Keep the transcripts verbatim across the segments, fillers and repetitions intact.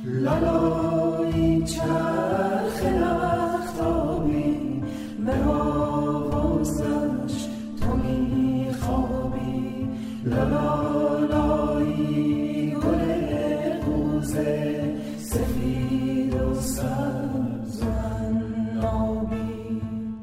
لالای چرخ رختابی به آوازش تو میخوابی، لالایی گل قوزه سفید و سبز و عنابی،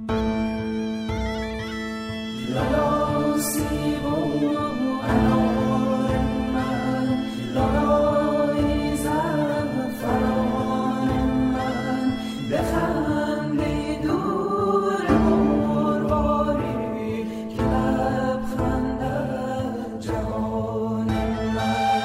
لالا سیب و انار من، لالای زعفران من، بخندی دور مرواری که لبخندد جهان من.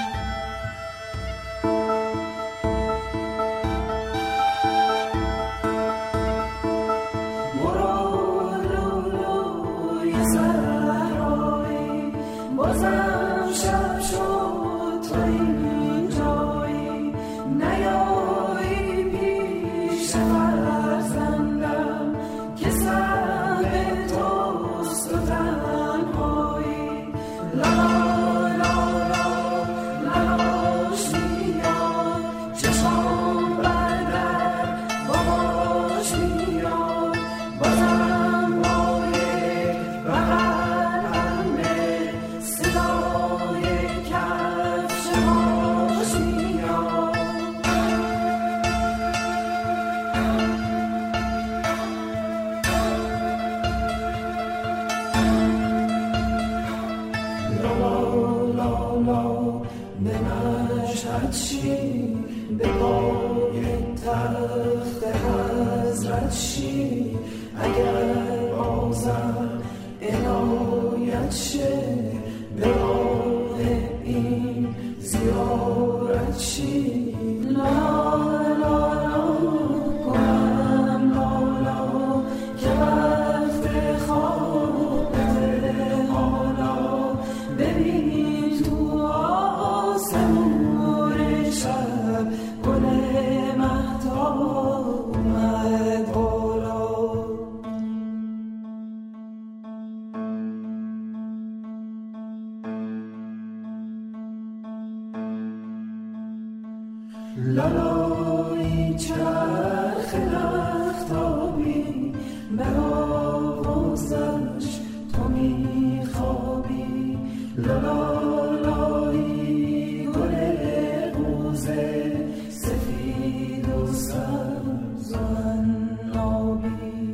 مراد لولوی صحرایی بازم شب شد تو اینجایی، نیایی پیش فرزندم که سر توست و تنهایی، لالا لالا لالاش میاد چشم بردر باباش میاد، بازم با یک بغل همه صدای کفش هاش میاد. لالا لالا به مشهد شیر، به پای تخت حضرت شیر، اگر بازم عنایت شه به راه این زیارت شیر، لالا لالا کنم لالا که وقت خواب حالا، ببین تو آسمون شب گل مهتاب اومد بالا. لالای چرخ رختابی به آوازش تو میخوابی، لالایی گل قوزه سفید و سبز و عنابی،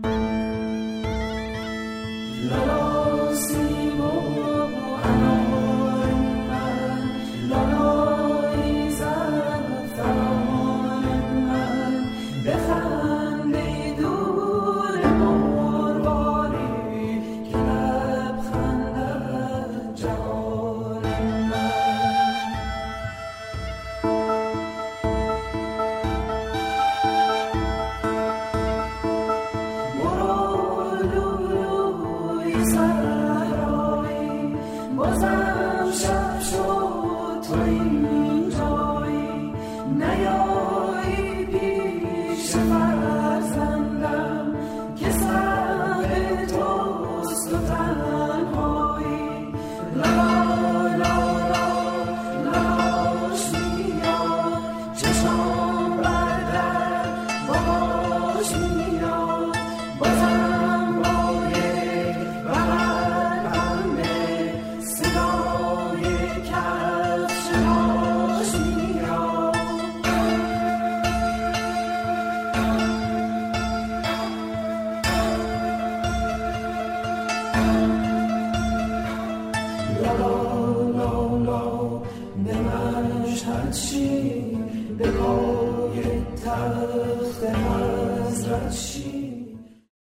لالا سیب و انار من، لالای زعفران من، بخندی دور مرواری که لبخندد جهان من. مراد لولوی صحرایی بازم شب شد تو اینجایی، نیایی پیش فرزندم که سر توست و تنهایی، لالا لالا لالاش میاد چشم بردر باباش میاد، بازم با یک بغل همه صدای کفش هاش میاد. لالا لالا به مشهد شیر، به پای تخت حضرت شیر.